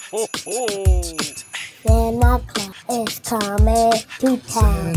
Santa Claus is coming to town.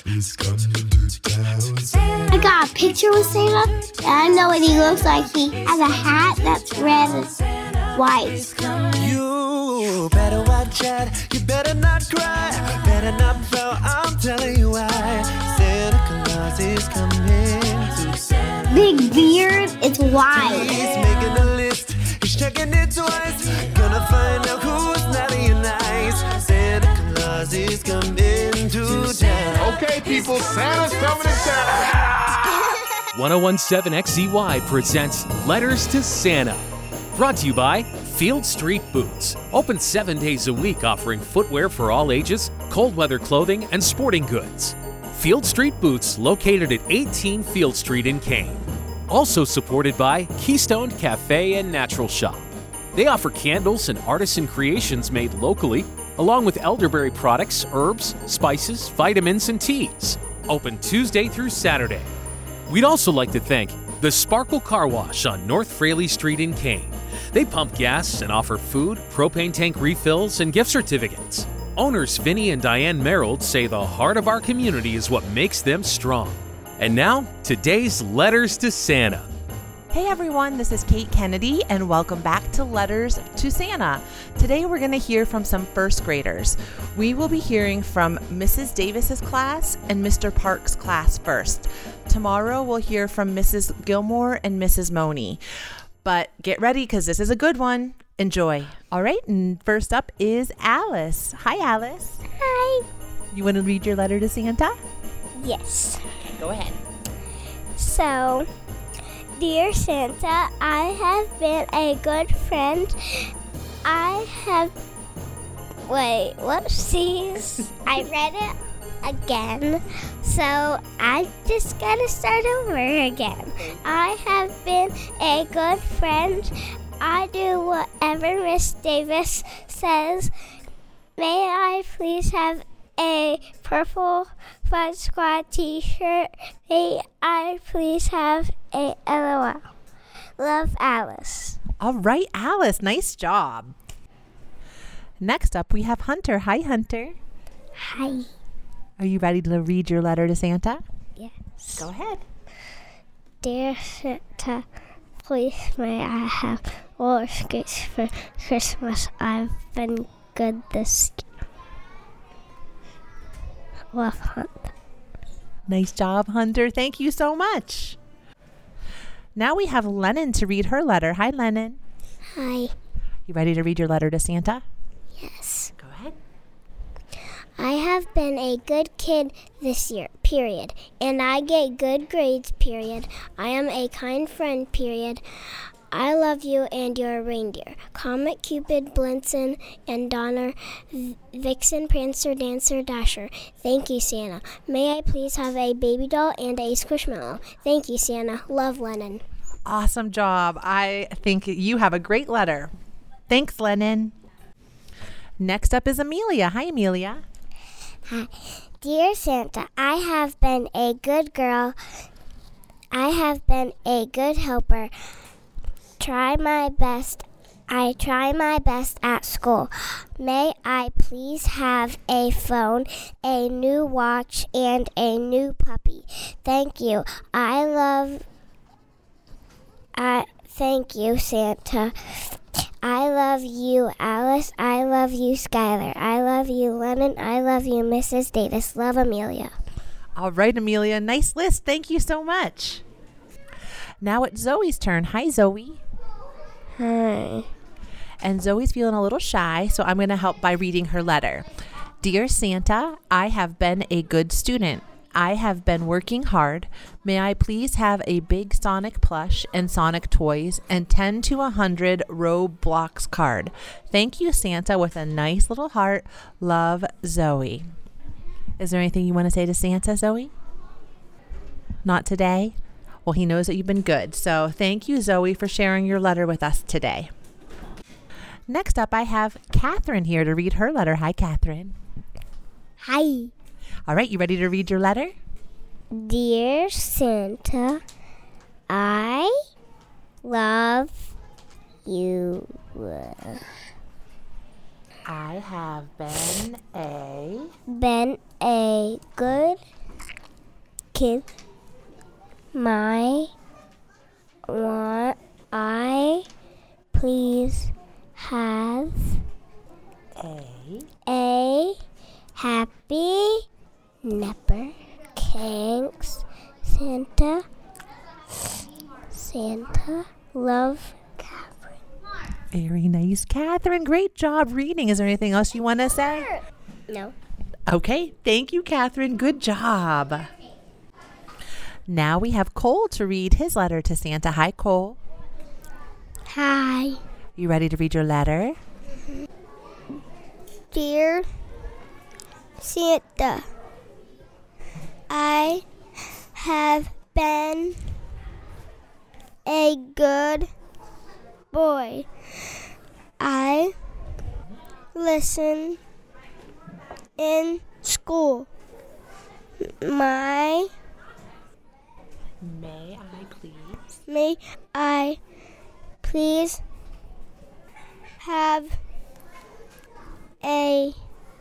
I got a picture with Santa, and I know what he looks like. He has a hat that's red and white. You better watch out. You better not cry. Better not pout. I'm telling you why. Santa Claus is coming to town. Big beard, it's white. He's making a list. He's checking it twice. Gonna find out who's naughty and nice. Santa Claus is coming to town. Okay, people, Santa's coming to town. 1017 XCY presents Letters to Santa. Brought to you by Field Street Boots. Open 7 days a week offering footwear for all ages, cold weather clothing, and sporting goods. Field Street Boots located at 18 Field Street in Kane. Also supported by Keystone Cafe and Natural Shop. They offer candles and artisan creations made locally, along with elderberry products, herbs, spices, vitamins, and teas. Open Tuesday through Saturday. We'd also like to thank the Sparkle Car Wash on North Fraley Street in Kane. They pump gas and offer food, propane tank refills, and gift certificates. Owners Vinny and Diane Merrill say the heart of our community is what makes them strong. And now, today's Letters to Santa. Hey everyone, this is Kate Kennedy and welcome back to Letters to Santa. Today we're going to hear from some first graders. We will be hearing from Mrs. Davis's class and Mr. Park's class first. Tomorrow we'll hear from Mrs. Gilmore and Mrs. Money. But get ready because this is a good one. Enjoy. All right, and first up is Alice. Hi Alice. Hi. You want to read your letter to Santa? Yes. Go ahead. So, dear Santa, I have been a good friend. Whoopsies. I read it again, so I just gotta start over again. I have been a good friend. I do whatever Miss Davis says. May I please have a purple Fun Squad t-shirt? May I please have a LOL? Love, Alice. All right, Alice, nice job. Next up, we have Hunter. Hi, Hunter. Hi. Are you ready to read your letter to Santa? Yes. Go ahead. Dear Santa, please may I have roller skates for Christmas. I've been good this year. Love, Hunter. Nice job, Hunter. Thank you so much. Now we have Lennon to read her letter. Hi, Lennon. Hi. You ready to read your letter to Santa? Yes. Go ahead. I have been a good kid this year, period. And I get good grades, period. I am a kind friend, period. I love you and your reindeer. Comet, Cupid, Blitzen, and Donner, Vixen, Prancer, Dancer, Dasher. Thank you, Santa. May I please have a baby doll and a squishmallow? Thank you, Santa. Love, Lennon. Awesome job. I think you have a great letter. Thanks, Lennon. Next up is Amelia. Hi, Amelia. Hi. Dear Santa, I have been a good girl. I have been a good helper. I try my best at school. May I please have a phone, a new watch, and a new puppy? Thank you. Thank you, Santa. I love you, Alice. I love you, Skylar. I love you, Lennon. I love you, Mrs. Davis. Love, Amelia. All right, Amelia. Nice list. Thank you so much. Now it's Zoe's turn. Hi, Zoe. Hi. And Zoe's feeling a little shy, so I'm going to help by reading her letter. Dear Santa, I have been a good student. I have been working hard. May I please have a big Sonic plush and Sonic toys and 10 to 100 Roblox card. Thank you, Santa, with a nice little heart. Love, Zoe. Is there anything you want to say to Santa, Zoe? Not today? Well, he knows that you've been good. So thank you, Zoe, for sharing your letter with us today. Next up, I have Catherine here to read her letter. Hi, Catherine. Hi. All right, you ready to read your letter? Dear Santa, I love you. I have been a good kid. I please have a happy nepper. Thanks, Santa. Love, Catherine. Very nice, Catherine. Great job reading. Is there anything else you want to say? No. Okay, thank you, Catherine. Good job. Now we have Cole to read his letter to Santa. Hi, Cole. Hi. You ready to read your letter? Dear Santa, I have been a good boy. I listen in school. May I please have a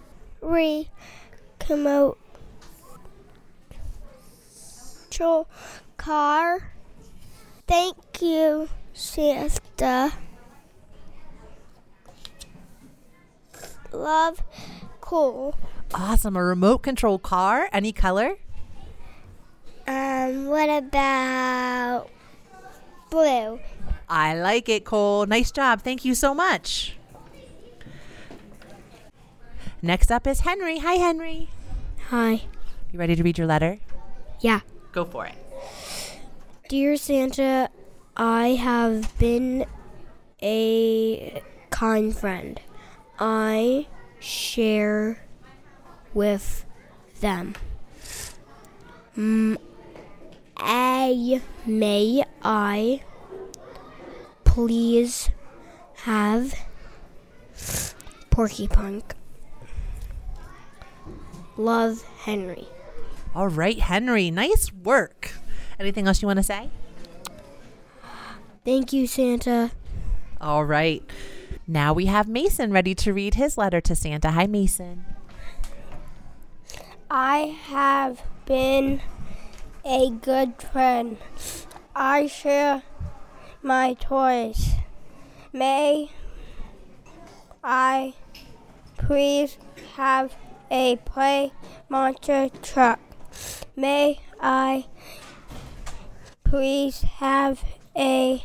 remote control car? Thank you, Santa. Love, Cole. Awesome. A remote control car. Any color? What about blue? I like it, Cole. Nice job. Thank you so much. Next up is Henry. Hi, Henry. Hi. You ready to read your letter? Yeah. Go for it. Dear Santa, I have been a kind friend. I share with them. May I please have porcupine? Love, Henry. All right, Henry. Nice work. Anything else you want to say? Thank you, Santa. All right. Now we have Mason ready to read his letter to Santa. Hi, Mason. I have been a good friend. I share my toys. May I please have a play monster truck? May I please have a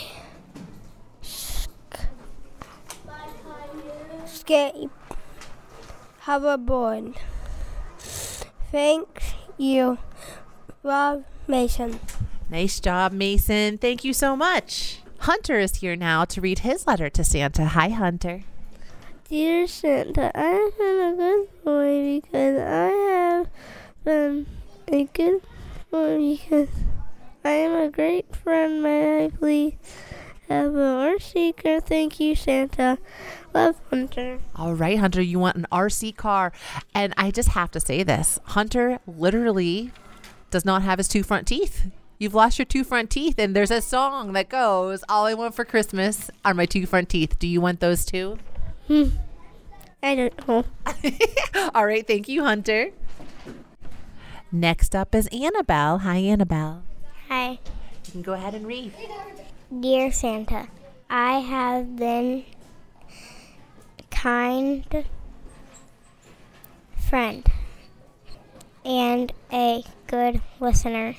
skate hoverboard? Thank you. Love, Mason. Nice job, Mason. Thank you so much. Hunter is here now to read his letter to Santa. Hi, Hunter. Dear Santa, I have been a good boy because I have been a good boy because I am a great friend. May I please have a RC? Thank you, Santa. Love, Hunter. All right, Hunter, you want an RC car. And I just have to say this. Hunter literally does not have his two front teeth. You've lost your two front teeth. And there's a song that goes, all I want for Christmas are my two front teeth. Do you want those too? I don't know. All right, thank you, Hunter. Next up is Annabelle. Hi, Annabelle. Hi. You can go ahead and read. Dear Santa, I have been a kind friend and a good listener.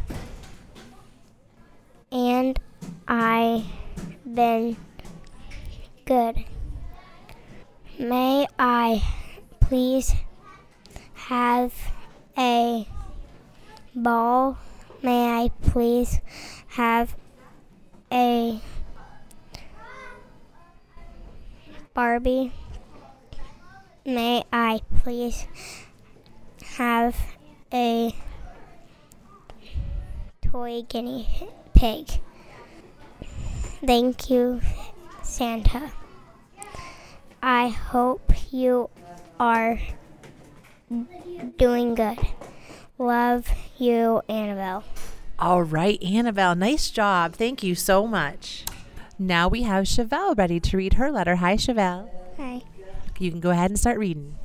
And I've been good. May I please have a ball? May I please have a Barbie? May I please have a toy guinea pig? Thank you, Santa. I hope you are doing good. Love you, Annabelle. All right, Annabelle, nice job. Thank you so much. Now we have Chevelle ready to read her letter. Hi, Chevelle. Hi. You can go ahead and start reading.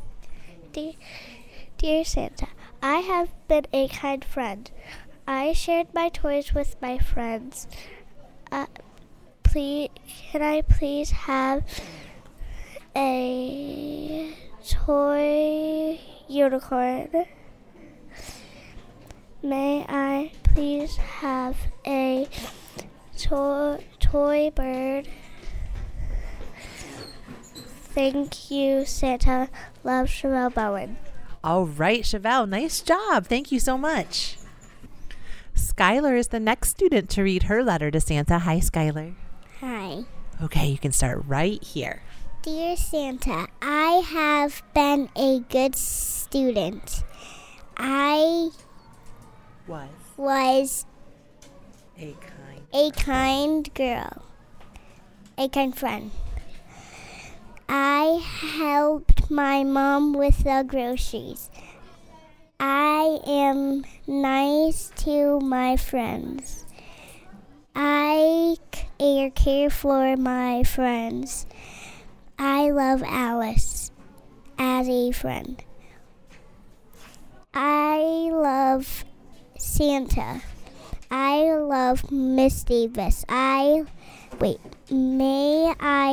Dear Santa, I have been a kind friend. I shared my toys with my friends. Can I please have a toy unicorn? May I please have a toy bird? Thank you, Santa. Love, Chevelle Bowen. All right, Chevelle, nice job. Thank you so much. Skylar is the next student to read her letter to Santa. Hi, Skylar. Hi. Okay, you can start right here. Dear Santa, I have been a good student. I was a kind girl, a kind friend. I helped my mom with the groceries. I am nice to my friends. I care for my friends. I love Alice as a friend. I love Santa. I love Miss Davis. May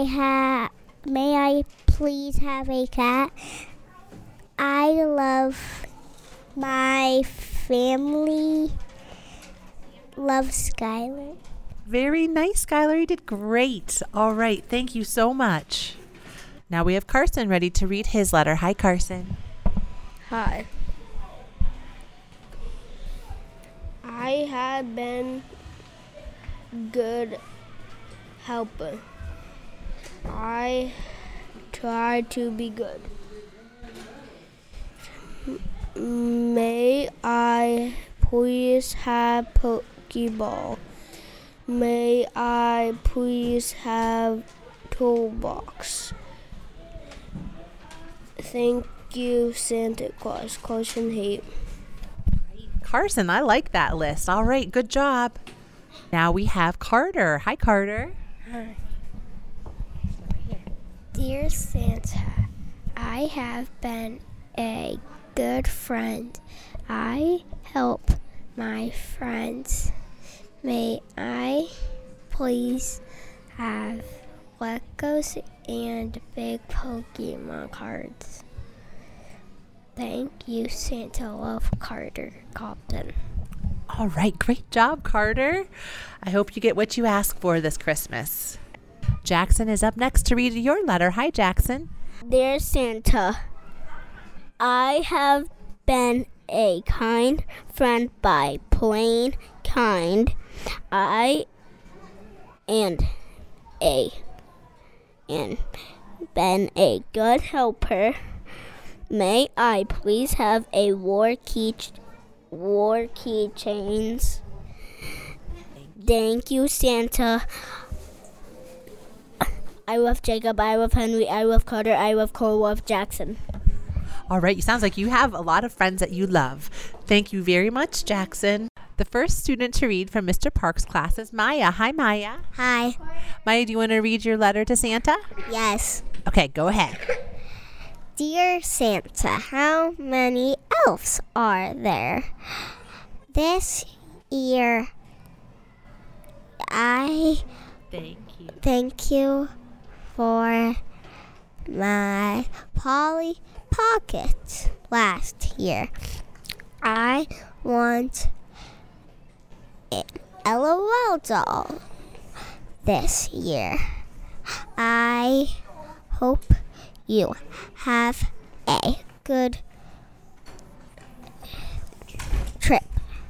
I please have a cat? I love my family. Love Skylar. Very nice, Skylar. You did great. All right, thank you so much. Now we have Carson ready to read his letter. Hi, Carson. Hi. I have been good helper. I try to be good. May I please have Pokeball? May I please have toolbox? Thank you, Santa Claus. Caution hate. Carson, I like that list. All right, good job. Now we have Carter. Hi, Carter. Hi. Dear Santa, I have been a good friend. I help my friends. May I please have Legos and big Pokemon cards? Thank you, Santa. Love, Carter Compton. All right, great job, Carter. I hope you get what you ask for this Christmas. Jackson is up next to read your letter. Hi, Jackson. Dear Santa, I have been a kind friend by plain kind. I and been a good helper. May I please have a war keychains? Thank you, Santa. I love Jacob. I love Henry. I love Carter. I love Cole. I love Jackson. All right, it sounds like you have a lot of friends that you love. Thank you very much, Jackson. The first student to read from Mr. Park's class is Maya. Hi, Maya. Hi. Maya, do you want to read your letter to Santa? Yes. Okay, go ahead. Dear Santa, how many elves are there? This year, I thank you for my Polly Pocket last year. I want an LOL doll this year. I hope you have a good trip.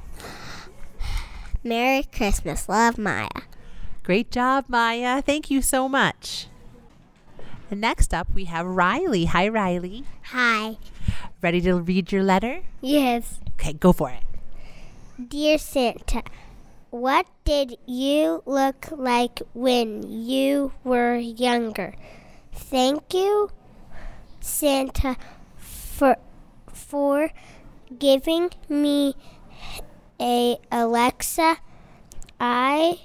Merry Christmas. Love, Maya. Great job, Maya. Thank you so much. And next up, we have Riley. Hi, Riley. Hi. Ready to read your letter? Yes. Okay, go for it. Dear Santa, what did you look like when you were younger? Thank you, Santa, for giving me a Alexa. I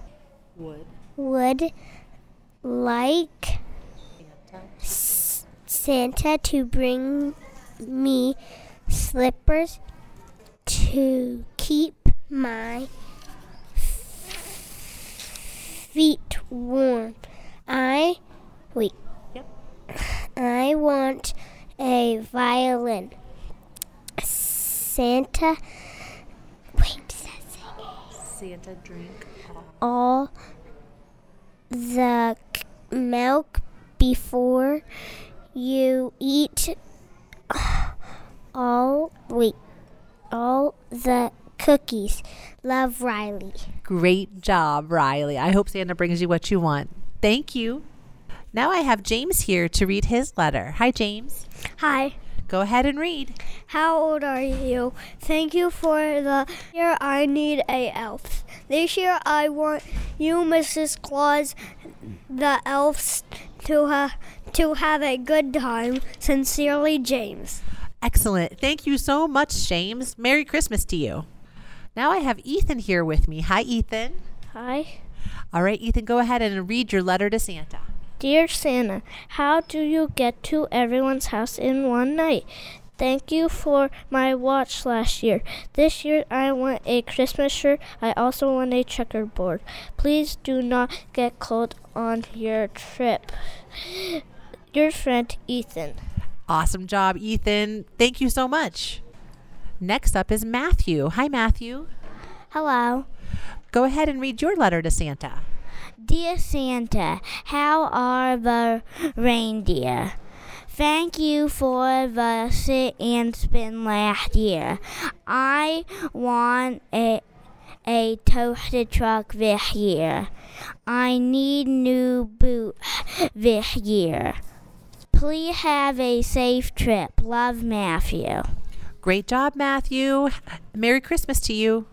would like Santa to bring me slippers to keep my feet warm. I want a violin. Santa, Santa drink all the milk before you eat all the cookies. Love, Riley. Great job, Riley. I hope Santa brings you what you want. Thank you. Now I have James here to read his letter. Hi, James. Hi. Go ahead and read. How old are you? Thank you for the year. I need a elf. This year I want you, Mrs. Claus, the elves, to have a good time. Sincerely, James. Excellent. Thank you so much, James. Merry Christmas to you. Now I have Ethan here with me. Hi, Ethan. Hi. All right, Ethan, go ahead and read your letter to Santa. Dear Santa, how do you get to everyone's house in one night? Thank you for my watch last year. This year I want a Christmas shirt. I also want a checkerboard. Please do not get cold on your trip. Your friend, Ethan. Awesome job, Ethan. Thank you so much. Next up is Matthew. Hi, Matthew. Hello. Go ahead and read your letter to Santa. Dear Santa, how are the reindeer? Thank you for the sit and spin last year. I want a toasted truck this year. I need new boots this year. Please have a safe trip. Love, Matthew. Great job, Matthew. Merry Christmas to you.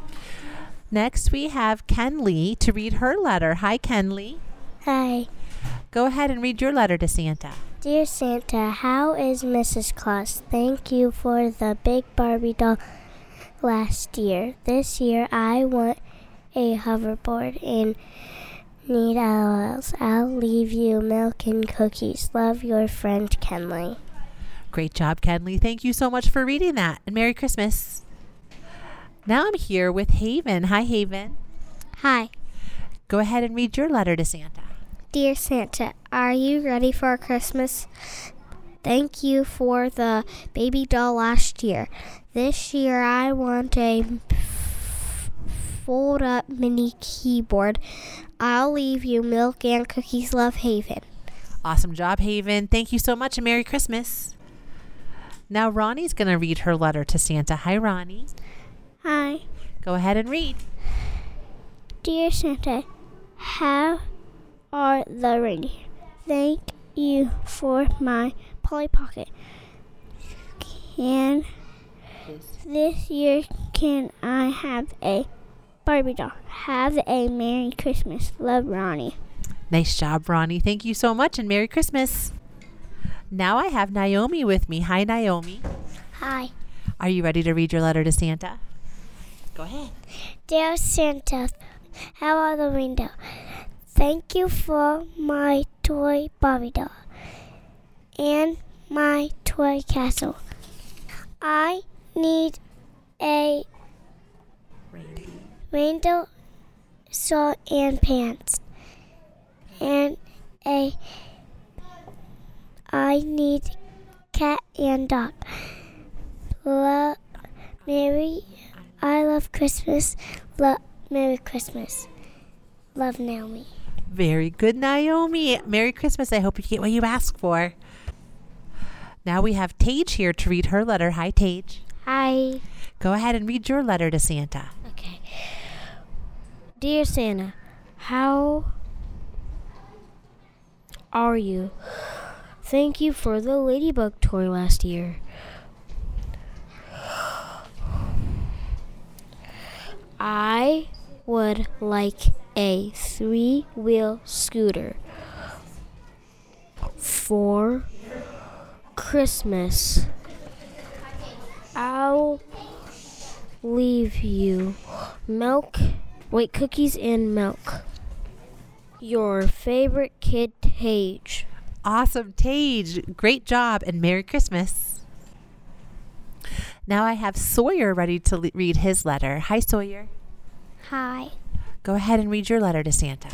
Next, we have Kenlee to read her letter. Hi, Kenlee. Hi. Go ahead and read your letter to Santa. Dear Santa, how is Mrs. Claus? Thank you for the big Barbie doll last year. This year, I want a hoverboard and need LOLs. I'll leave you milk and cookies. Love, your friend, Kenlee. Great job, Kenlee. Thank you so much for reading that, and Merry Christmas. Now I'm here with Haven. Hi, Haven. Hi. Go ahead and read your letter to Santa. Dear Santa, are you ready for Christmas? Thank you for the baby doll last year. This year I want a fold-up mini keyboard. I'll leave you milk and cookies. Love, Haven. Awesome job, Haven. Thank you so much, and Merry Christmas. Now Ronnie's going to read her letter to Santa. Hi, Ronnie. Hi. Go ahead and read. Dear Santa, how are the reindeer? Thank you for my Polly Pocket. This year can I have a Barbie doll? Have a Merry Christmas. Love, Ronnie. Nice job, Ronnie. Thank you so much, and Merry Christmas. Now I have Naomi with me. Hi, Naomi. Hi. Are you ready to read your letter to Santa? Go ahead. Dear Santa, how are the reindeer? Thank you for my toy Barbie doll and my toy castle. I need a reindeer shirt and pants, and I need cat and dog. I love Christmas. Merry Christmas. Love, Naomi. Very good, Naomi. Merry Christmas. I hope you get what you ask for. Now we have Tage here to read her letter. Hi, Tage. Hi. Go ahead and read your letter to Santa. Okay. Dear Santa, how are you? Thank you for the Ladybug toy last year. I would like a 3-wheel scooter for Christmas. I'll leave you cookies and milk. Your favorite kid, Tage. Awesome, Tage. Great job, and Merry Christmas. Now I have Sawyer ready to read his letter. Hi, Sawyer. Hi. Go ahead and read your letter to Santa.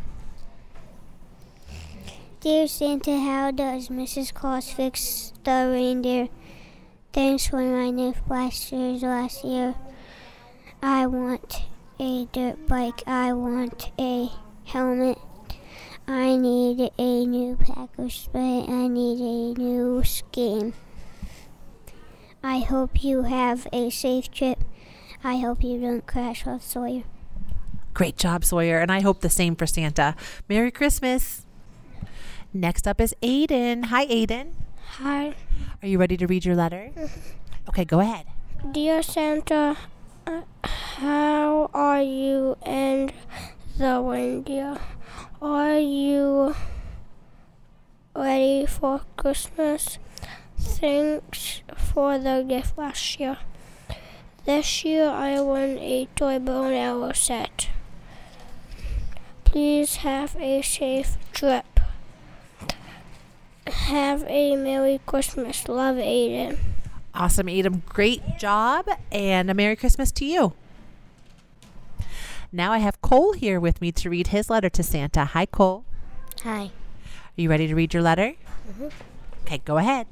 Dear Santa, how does Mrs. Claus fix the reindeer? Thanks for my new blasters last year. I want a dirt bike. I want a helmet. I need a new Packer spray. I need a new game. I hope you have a safe trip. I hope you don't crash with Sawyer. Great job, Sawyer, and I hope the same for Santa. Merry Christmas. Next up is Aiden. Hi, Aiden. Hi. Are you ready to read your letter? Okay, go ahead. Dear Santa, how are you and the reindeer? Are you ready for Christmas? Thanks for the gift last year. This year I won a toy bow and arrow set. Please have a safe trip. Have a Merry Christmas. Love, Aiden. Awesome, Aiden. Great job, and a Merry Christmas to you. Now I have Cole here with me to read his letter to Santa. Hi, Cole. Hi. Are you ready to read your letter? Mm-hmm. Okay, go ahead.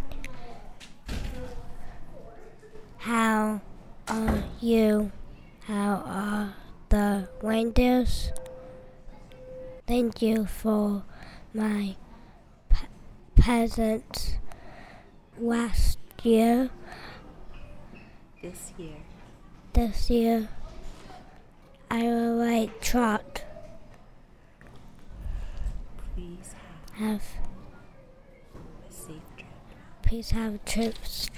How are you? How are the reindeers? Thank you for my presents last year. This year, I will like Trot. Please Have a safe trip. please have a trip.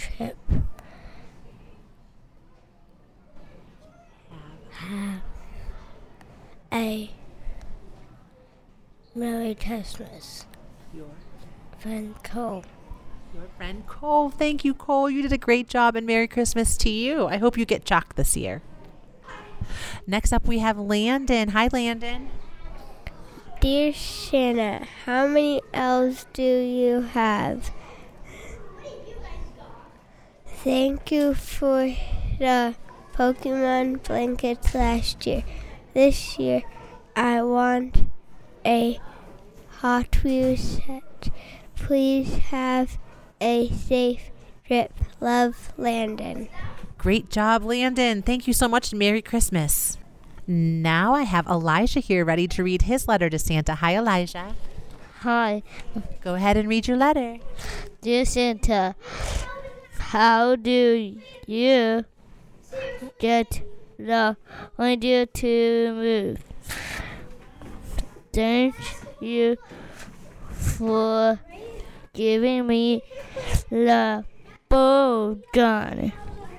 Have a Merry Christmas. Your Friend Cole. friend Cole. Thank you, Cole. You did a great job, and Merry Christmas to you. I hope you get chalk this year. Next up, we have Landon. Hi, Landon. Dear Shanna, how many elves do you have? Thank you for the Pokemon blankets last year. This year, I want a Hot Wheels set. Please have a safe trip. Love, Landon. Great job, Landon. Thank you so much, and Merry Christmas. Now I have Elijah here ready to read his letter to Santa. Hi, Elijah. Hi, Go ahead and read your letter. dear Santa. How do you get the reindeer to move? Thank you for giving me the bow gun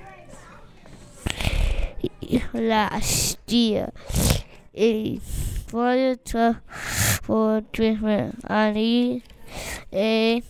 last year. It's for Christmas. I need a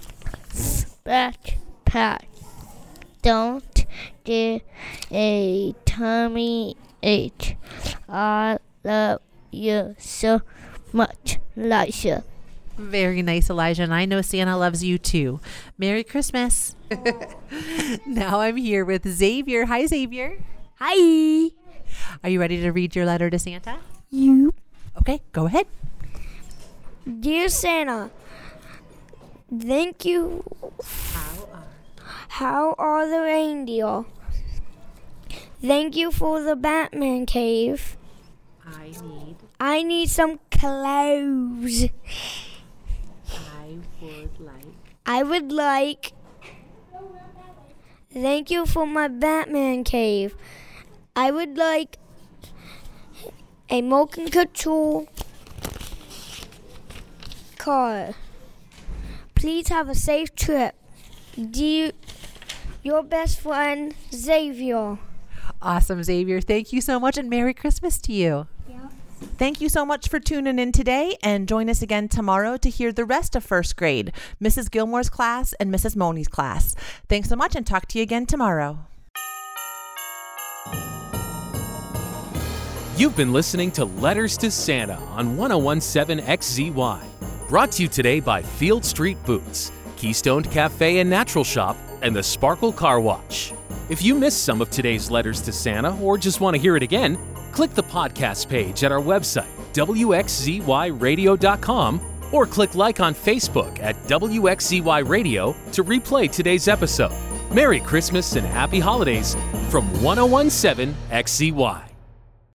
backpack. Don't get a tummy ache. I love you so much, Elijah. Very nice, Elijah, and I know Santa loves you too. Merry Christmas. Now I'm here with Xavier. Hi, Xavier. Hi. Are you ready to read your letter to Santa? You. Okay, go ahead. Dear Santa, thank you. How are the reindeer? Thank you for the Batman cave. I need some clothes. I would like. Thank you for my Batman cave. I would like a motion control car. Please have a safe trip. Your best friend, Xavier. Awesome, Xavier. Thank you so much, and Merry Christmas to you. Thank you so much for tuning in today, and join us again tomorrow to hear the rest of first grade, Mrs. Gilmore's class and Mrs. Money's class. Thanks so much, and talk to you again tomorrow. You've been listening to Letters to Santa on 1017 XZY. Brought to you today by Field Street Boots, Keystone Cafe and Natural Shop, and the Sparkle Car Wash. If you missed some of today's Letters to Santa or just want to hear it again, click the podcast page at our website, wxzyradio.com, or click like on Facebook at WXZY Radio to replay today's episode. Merry Christmas and Happy Holidays from 1017 XZY.